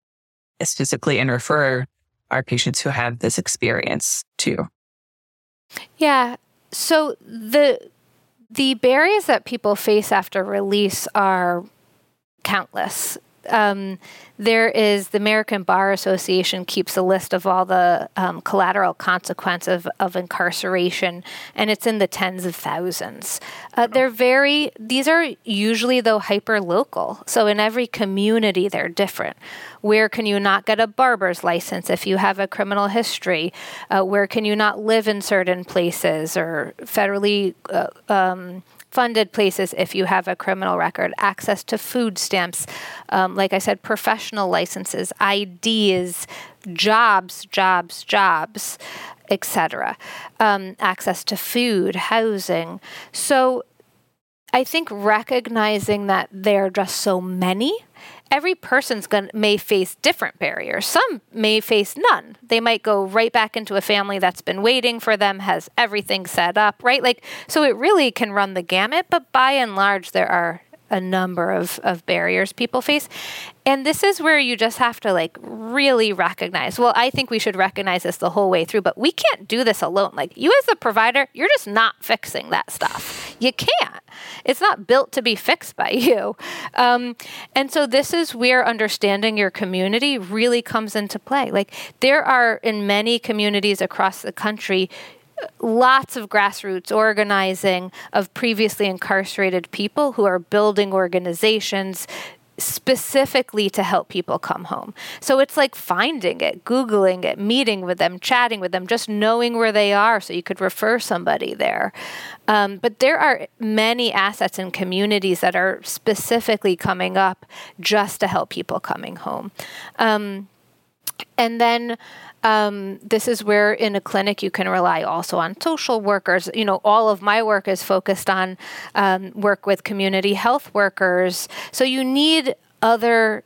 refer our patients who have this experience to? Yeah. So the barriers that people face after release are countless. There is the American Bar Association keeps a list of all the collateral consequences of incarceration, and it's in the tens of thousands. These are usually, though, hyper-local. So in every community, they're different. Where can you not get a barber's license if you have a criminal history? Where can you not live in certain places or federally funded places if you have a criminal record, access to food stamps, like I said, professional licenses, IDs, jobs, etc., access to food, housing. So I think recognizing that there are just so many, every person's may face different barriers. Some may face none. They might go right back into a family that's been waiting for them, has everything set up, right? Like, so it really can run the gamut, but by and large, there are a number of barriers people face. And this is where you just have to like really recognize, well, I think we should recognize this the whole way through, but we can't do this alone. Like you as the provider, you're just not fixing that stuff. You can't. It's not built to be fixed by you. And so this is where understanding your community really comes into play. Like there are in many communities across the country, lots of grassroots organizing of previously incarcerated people who are building organizations specifically to help people come home. So it's like finding it, Googling it, meeting with them, chatting with them, just knowing where they are so you could refer somebody there. But there are many assets and communities that are specifically coming up just to help people coming home. And then this is where in a clinic you can rely also on social workers. You know, all of my work is focused on work with community health workers. So you need other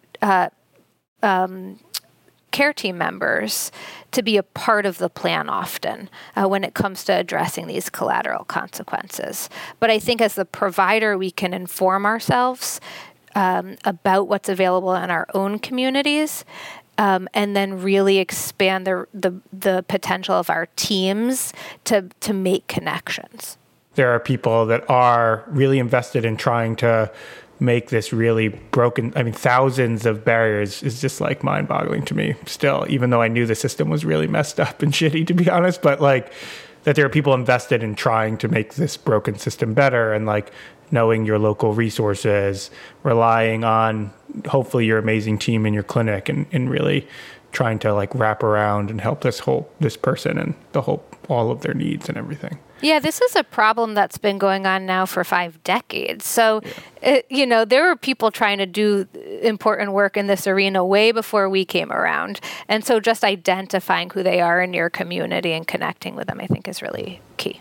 care team members to be a part of the plan often when it comes to addressing these collateral consequences. But I think as the provider, we can inform ourselves about what's available in our own communities. And then really expand the potential of our teams to make connections. There are people that are really invested in trying to make this really broken. I mean, thousands of barriers is just like mind-boggling to me still, even though I knew the system was really messed up and shitty, to be honest. But like that there are people invested in trying to make this broken system better and like knowing your local resources, relying on hopefully your amazing team in your clinic and really trying to like wrap around and help this person and all of their needs and everything. Yeah, this is a problem that's been going on now for 5 decades. So, there were people trying to do important work in this arena way before we came around. And so just identifying who they are in your community and connecting with them, I think is really key.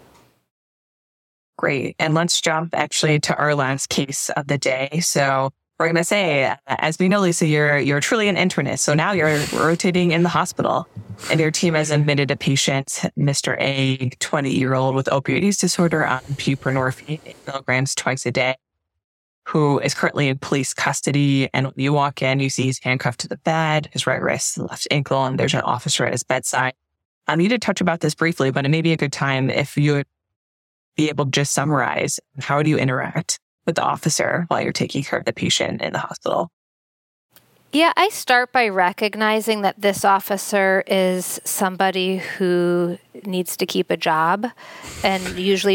Great. And let's jump actually to our last case of the day. So we're going to say, as we know, Lisa, you're truly an internist. So now you're rotating in the hospital and your team has admitted a patient, Mr. A, 20-year-old with opioid use disorder on buprenorphine 8 milligrams twice a day, who is currently in police custody. And when you walk in, you see he's handcuffed to the bed, his right wrist, left ankle, and there's an officer at his bedside. You did touch about this briefly, but it may be a good time if you would be able to just summarize how do you interact with the officer while you're taking care of the patient in the hospital? Yeah, I start by recognizing that this officer is somebody who needs to keep a job and usually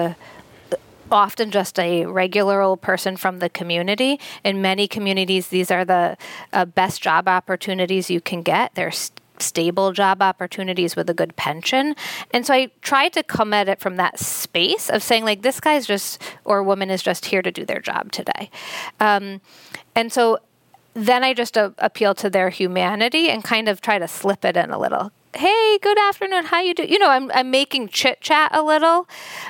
often just a regular old person from the community. In many communities, these are the best job opportunities you can get. They're stable job opportunities with a good pension. And so I try to come at it from that space of saying like, this guy's just, or woman is just here to do their job today. And so then I just appeal to their humanity and kind of try to slip it in a little. Hey, good afternoon. How you doing? I'm making chit chat a little.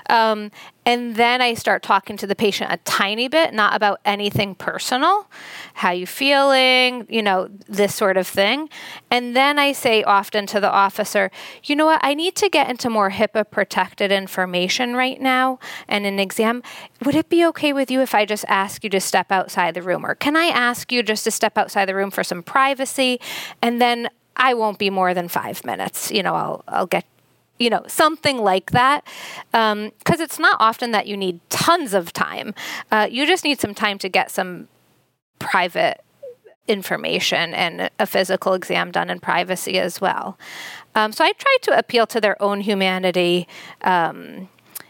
And then I start talking to the patient a tiny bit, not about anything personal. How you feeling? This sort of thing. And then I say often to the officer, you know what? I need to get into more HIPAA protected information right now and an exam. Would it be okay with you if I just ask you to step outside the room? Or can I ask you just to step outside the room for some privacy? And then I won't be more than 5 minutes. I'll get, something like that. Because it's not often that you need tons of time. You just need some time to get some private information and a physical exam done in privacy as well. So I try to appeal to their own humanity. And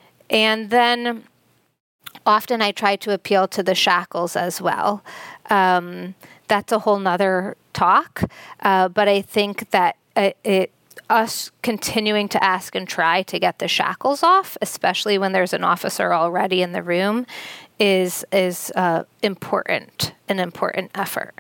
then often I try to appeal to the shackles as well. That's a whole nother talk. But I think that us continuing to ask and try to get the shackles off, especially when there's an officer already in the room, is important, an important effort.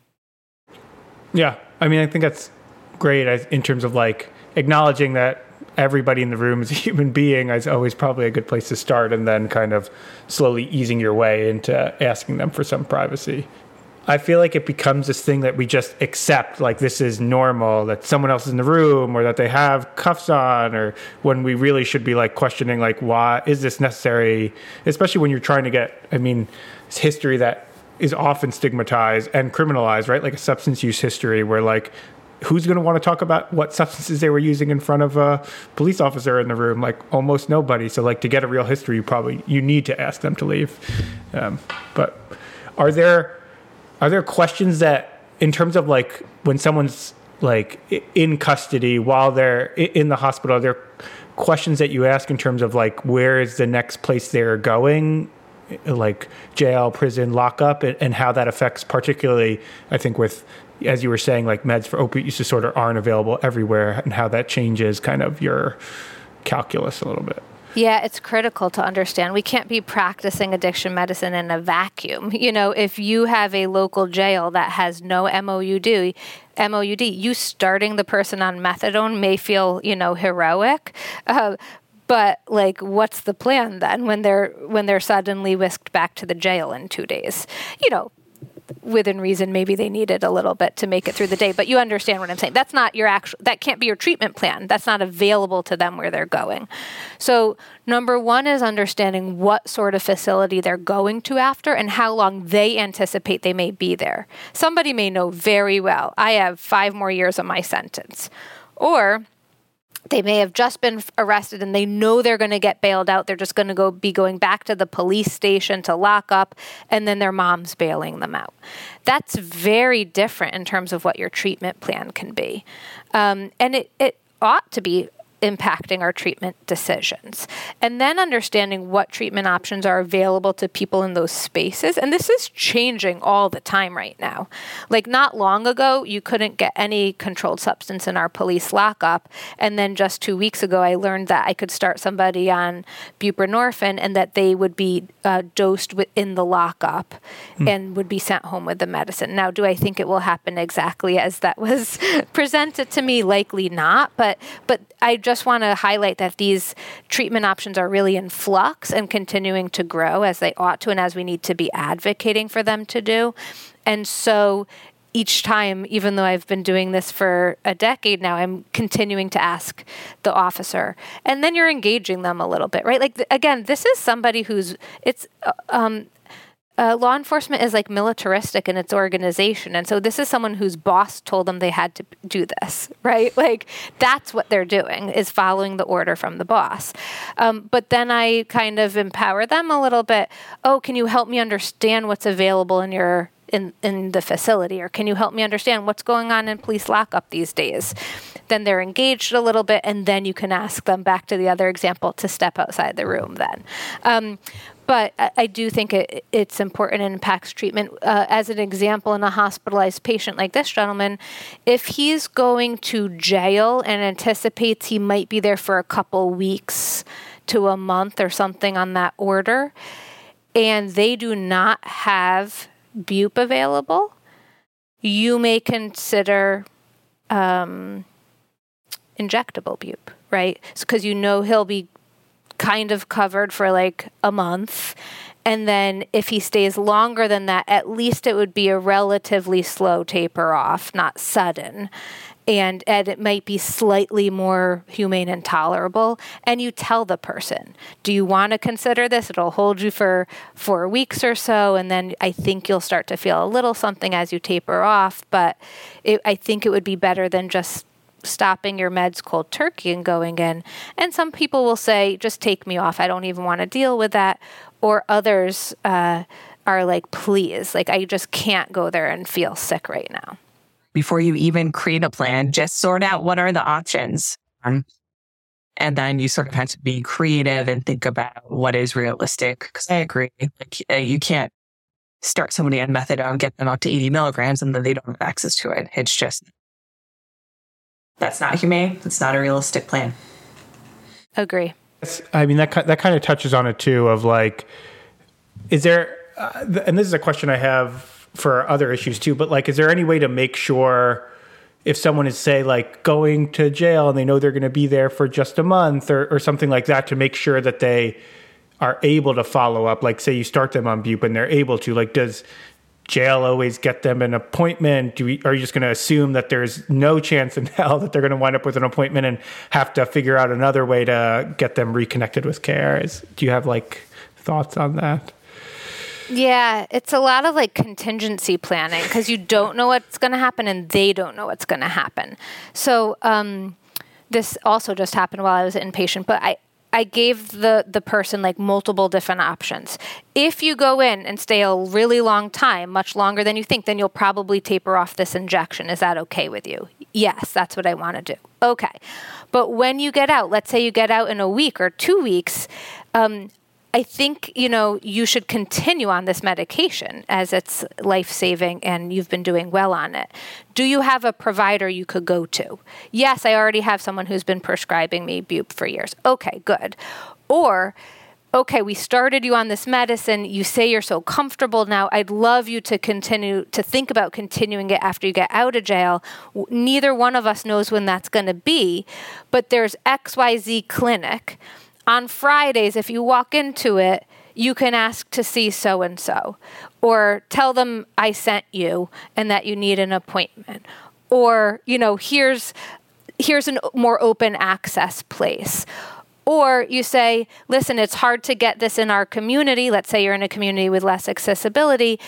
Yeah. I mean, I think that's great in terms of like acknowledging that everybody in the room is a human being is always probably a good place to start, and then kind of slowly easing your way into asking them for some privacy. I feel like it becomes this thing that we just accept, like this is normal, that someone else is in the room or that they have cuffs on, or when we really should be like questioning, like, why is this necessary? Especially when you're trying to get, it's history that is often stigmatized and criminalized, right? Like a substance use history where like, who's going to want to talk about what substances they were using in front of a police officer in the room? Like almost nobody. So like to get a real history, you need to ask them to leave. But are there questions that, in terms of like when someone's like in custody while they're in the hospital, are there questions that you ask in terms of like where is the next place they're going, like jail, prison, lockup, and how that affects, particularly, I think with, as you were saying, like meds for opiate use disorder aren't available everywhere, and how that changes kind of your calculus a little bit? Yeah, it's critical to understand. We can't be practicing addiction medicine in a vacuum. You know, if you have a local jail that has no MOUD, you starting the person on methadone may feel, heroic. But like, what's the plan then when they're suddenly whisked back to the jail in 2 days? Within reason, maybe they needed a little bit to make it through the day, but you understand what I'm saying. That's not that can't be your treatment plan. That's not available to them where they're going. So number one is understanding what sort of facility they're going to after and how long they anticipate they may be there. Somebody may know very well, I have 5 more years of my sentence. Or they may have just been arrested and they know they're going to get bailed out. They're just going to be going back to the police station to lock up, and then their mom's bailing them out. That's very different in terms of what your treatment plan can be. And it ought to be impacting our treatment decisions. And then understanding what treatment options are available to people in those spaces. And this is changing all the time right now. Like not long ago, you couldn't get any controlled substance in our police lockup. And then just 2 weeks ago, I learned that I could start somebody on buprenorphine and that they would be dosed within the lockup and would be sent home with the medicine. Now, do I think it will happen exactly as that was presented to me? Likely not. But I just want to highlight that these treatment options are really in flux and continuing to grow as they ought to and as we need to be advocating for them to do. And so each time, even though I've been doing this for a decade now, I'm continuing to ask the officer. And then you're engaging them a little bit, right? Like, again, this is somebody law enforcement is like militaristic in its organization. And so this is someone whose boss told them they had to do this, right? Like that's what they're doing, is following the order from the boss. But then I kind of empower them a little bit. Oh, can you help me understand what's available in the facility? Or can you help me understand what's going on in police lockup these days? Then they're engaged a little bit, and then you can ask them, back to the other example, to step outside the room then. But I do think it's important and impacts treatment. As an example, in a hospitalized patient like this gentleman, if he's going to jail and anticipates he might be there for a couple weeks to a month or something on that order, and they do not have bupe available, you may consider injectable bupe, right? Because he'll be kind of covered for like a month. And then if he stays longer than that, at least it would be a relatively slow taper off, not sudden. And it might be slightly more humane and tolerable. And you tell the person, do you want to consider this? It'll hold you for 4 weeks or so. And then I think you'll start to feel a little something as you taper off. But I think it would be better than just stopping your meds cold turkey and going in. And some people will say, just take me off. I don't even want to deal with that. Or others are like, please, like I just can't go there and feel sick right now. Before you even create a plan, just sort out what are the options. And then you sort of have to be creative and think about what is realistic. Because I agree, like you can't start somebody on methadone, get them up to 80 milligrams, and then they don't have access to it. It's just, that's not humane. It's not a realistic plan. Agree. I mean, that kind of touches on it too, of like, is there, and this is a question I have for other issues too, but like, is there any way to make sure if someone is, say, like going to jail and they know they're going to be there for just a month or something like that, to make sure that they are able to follow up? Like, say you start them on bupe and they're able to, like, does jail always get them an appointment? Are you just going to assume that there's no chance in hell that they're going to wind up with an appointment and have to figure out another way to get them reconnected with care? Do you have like thoughts on that? Yeah, it's a lot of like contingency planning, because you don't know what's going to happen and they don't know what's going to happen. So this also just happened while I was inpatient, but I gave the person like multiple different options. If you go in and stay a really long time, much longer than you think, then you'll probably taper off this injection. Is that okay with you? Yes, that's what I want to do. Okay. But when you get out, let's say you get out in a week or 2 weeks, I think, you should continue on this medication as it's life-saving and you've been doing well on it. Do you have a provider you could go to? Yes, I already have someone who's been prescribing me bupe for years. Okay, good. Or, okay, we started you on this medicine. You say you're so comfortable now. I'd love you to continue to think about continuing it after you get out of jail. Neither one of us knows when that's going to be, but there's XYZ clinic. On Fridays, if you walk into it, you can ask to see so-and-so, or tell them I sent you and that you need an appointment. Or, here's a more open access place. Or you say, listen, it's hard to get this in our community. Let's say you're in a community with less accessibility.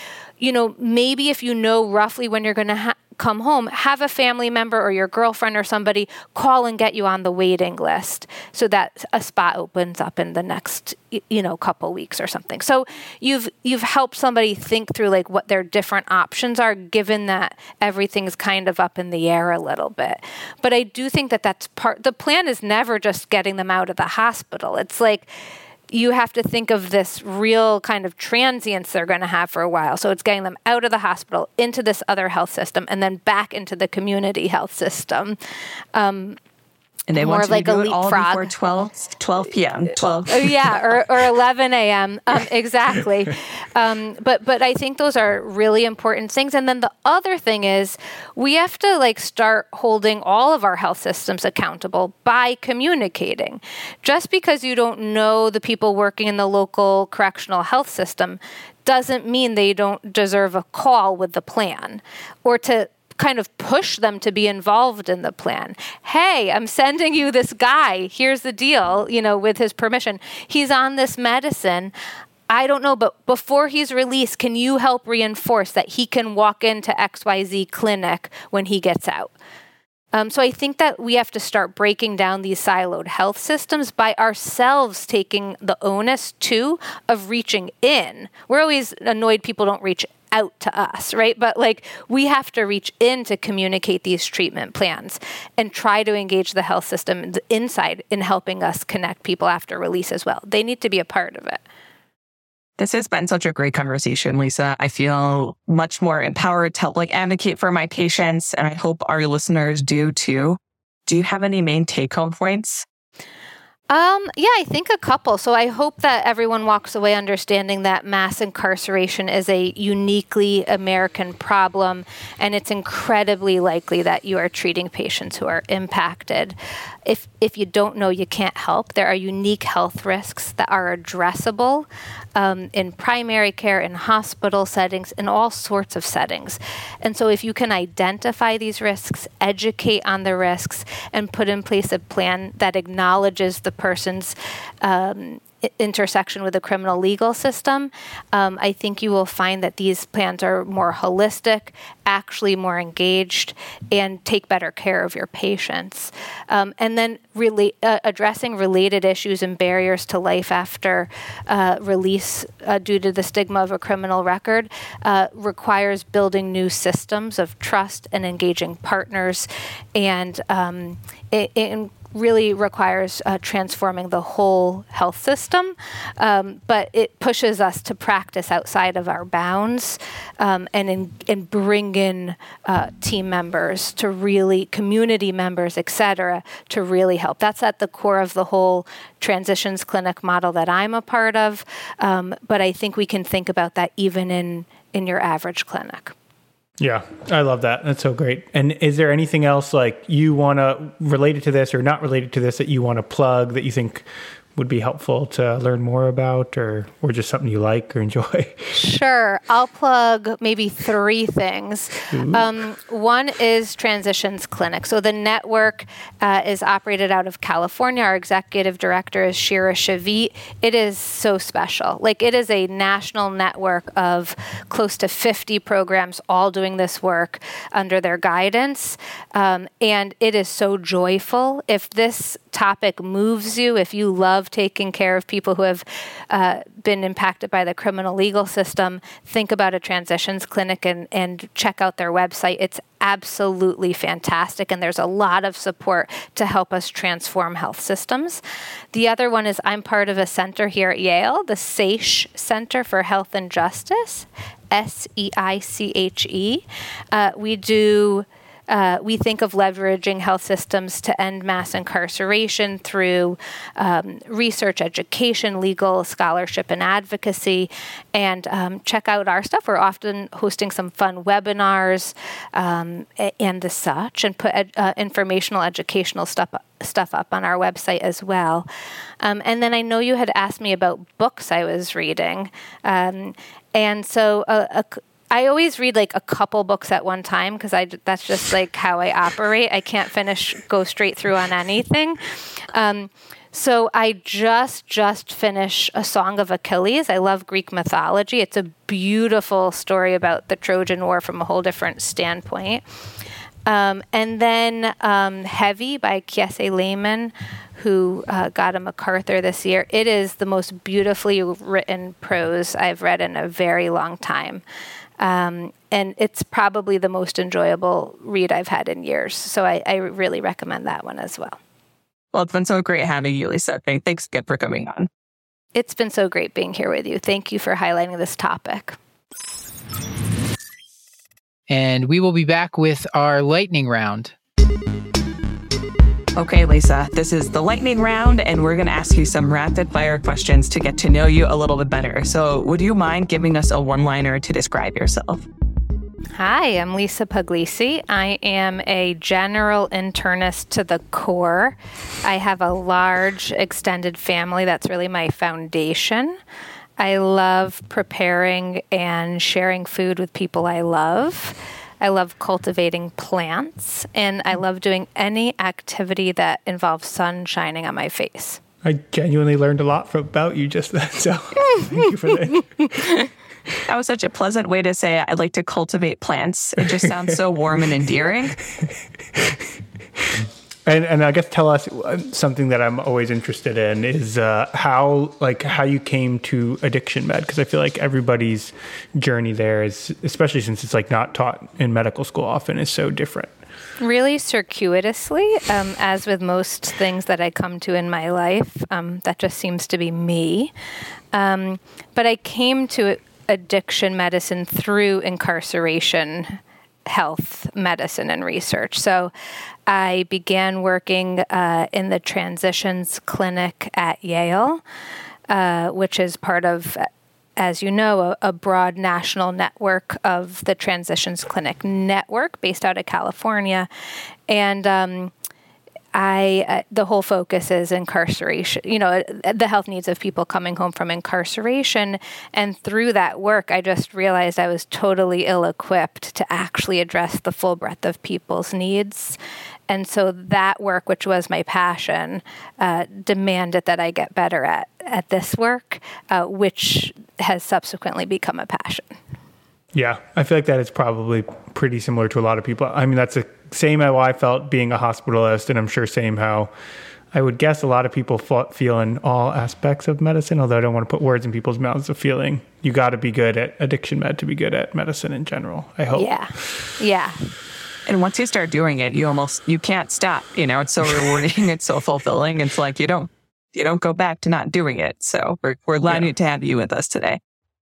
Maybe if you know roughly when you're going to come home, have a family member or your girlfriend or somebody call and get you on the waiting list so that a spot opens up in the next, couple weeks or something. So you've helped somebody think through like what their different options are, given that everything's kind of up in the air a little bit. But I do think that that's the plan is never just getting them out of the hospital. It's like, you have to think of this real kind of transience they're going to have for a while. So it's getting them out of the hospital, into this other health system, and then back into the community health system. And they want to like do it all before 12 p.m. 12. Oh, yeah, or 11 a.m. Exactly. But I think those are really important things. And then the other thing is we have to like start holding all of our health systems accountable by communicating. Just because you don't know the people working in the local correctional health system doesn't mean they don't deserve a call with the plan, or to kind of push them to be involved in the plan. Hey, I'm sending you this guy. Here's the deal, with his permission. He's on this medicine. I don't know, but before he's released, can you help reinforce that he can walk into XYZ clinic when he gets out? So I think that we have to start breaking down these siloed health systems by ourselves taking the onus, too, of reaching in. We're always annoyed people don't reach out to us, right? But like we have to reach in to communicate these treatment plans and try to engage the health system inside in helping us connect people after release as well. They need to be a part of it. This has been such a great conversation, Lisa. I feel much more empowered to help advocate for my patients, and I hope our listeners do too. Do you have any main take-home points? Yeah, I think a couple. So I hope that everyone walks away understanding that mass incarceration is a uniquely American problem, and it's incredibly likely that you are treating patients who are impacted. If you don't know, you can't help. There are unique health risks that are addressable in primary care, in hospital settings, in all sorts of settings. And so if you can identify these risks, educate on the risks, and put in place a plan that acknowledges the person's intersection with the criminal legal system, I think you will find that these plans are more holistic, actually more engaged, and take better care of your patients. And then really addressing related issues and barriers to life after release due to the stigma of a criminal record requires building new systems of trust and engaging partners, and it really requires transforming the whole health system, but it pushes us to practice outside of our bounds and bring in team members to really, community members, et cetera, to really help. That's at the core of the whole transitions clinic model that I'm a part of, but I think we can think about that even in your average clinic. Yeah, I love that. That's so great. And is there anything else like you want to related to this or not related to this that you want to plug that you think would be helpful to learn more about or just something you like or enjoy? Sure. I'll plug maybe 3 things. One is Transitions Clinic. So the network is operated out of California. Our executive director is Shira Shavit. It is so special. Like, it is a national network of close to 50 programs all doing this work under their guidance. And it is so joyful. If this topic moves you, if you love taking care of people who have been impacted by the criminal legal system, think about a Transitions Clinic and check out their website. It's absolutely fantastic, and there's a lot of support to help us transform health systems. The other one is I'm part of a center here at Yale, the SEICHE Center for Health and Justice, SEICHE. We think of leveraging health systems to end mass incarceration through research, education, legal scholarship, and advocacy. And check out our stuff. We're often hosting some fun webinars and the such, and put informational, educational stuff up on our website as well. And then I know you had asked me about books I was reading. And so I always read like a couple books at one time because that's just like how I operate. I can't go straight through on anything. So I just finished A Song of Achilles. I love Greek mythology. It's a beautiful story about the Trojan War from a whole different standpoint. And then Heavy by Kiese Laymon, who got a MacArthur this year. It is the most beautifully written prose I've read in a very long time. And it's probably the most enjoyable read I've had in years. So I really recommend that one as well. Well, it's been so great having you, Lisa. Thanks again for coming on. It's been so great being here with you. Thank you for highlighting this topic. And we will be back with our lightning round. Okay, Lisa, this is the lightning round, and we're going to ask you some rapid fire questions to get to know you a little bit better. So would you mind giving us a one-liner to describe yourself? Hi, I'm Lisa Puglisi. I am a general internist to the core. I have a large extended family. That's really my foundation. I love preparing and sharing food with people I love. I love cultivating plants, and I love doing any activity that involves sun shining on my face. I genuinely learned a lot about you just then, so thank you for that. That was such a pleasant way to say I like to cultivate plants. It just sounds so warm and endearing. And I guess tell us something that I'm always interested in is how you came to addiction med, because I feel like everybody's journey there is, especially since it's like not taught in medical school often, is so different. Really circuitously, as with most things that I come to in my life, that just seems to be me. But I came to addiction medicine through incarceration health medicine and research. So I began working in the Transitions Clinic at Yale, which is part of, as you know, a broad national network of the Transitions Clinic network based out of California. And the whole focus is incarceration, the health needs of people coming home from incarceration. And through that work, I just realized I was totally ill-equipped to actually address the full breadth of people's needs. And so that work, which was my passion, demanded that I get better at this work, which has subsequently become a passion. Yeah, I feel like that is probably pretty similar to a lot of people. I mean, that's the same how I felt being a hospitalist, and I'm sure same how I would guess a lot of people feel in all aspects of medicine, although I don't want to put words in people's mouths of feeling. You got to be good at addiction med to be good at medicine in general, I hope. Yeah. And once you start doing it, you can't stop. It's so rewarding. It's so fulfilling. It's like you don't go back to not doing it. So we're glad to have you with us today.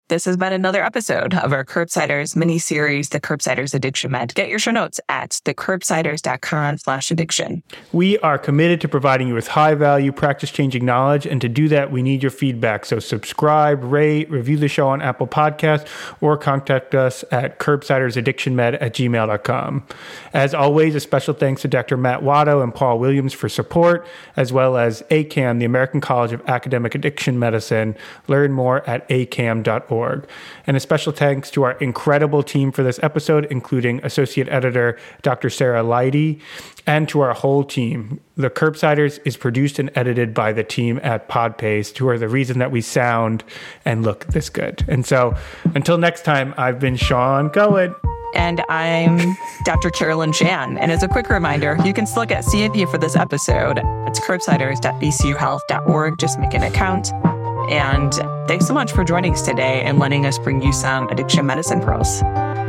This has been another episode of our Curbsiders mini-series, The Curbsiders Addiction Med. Get your show notes at thecurbsiders.com/addiction. We are committed to providing you with high-value, practice-changing knowledge, and to do that, we need your feedback. So subscribe, rate, review the show on Apple Podcasts, or contact us at curbsidersaddictionmed@gmail.com. As always, a special thanks to Dr. Matt Watto and Paul Williams for support, as well as ACAM, the American College of Academic Addiction Medicine. Learn more at acam.org. And a special thanks to our incredible team for this episode, including Associate Editor Dr. Sarah Leidy, and to our whole team. The Curbsiders is produced and edited by the team at Podpaste, who are the reason that we sound and look this good. And so until next time, I've been Sean Cohen. And I'm Dr. Carolyn Jan. And as a quick reminder, you can still get CFE for this episode. It's curbsiders.bcuhealth.org. Just make an account. And thanks so much for joining us today and letting us bring you some addiction medicine pearls.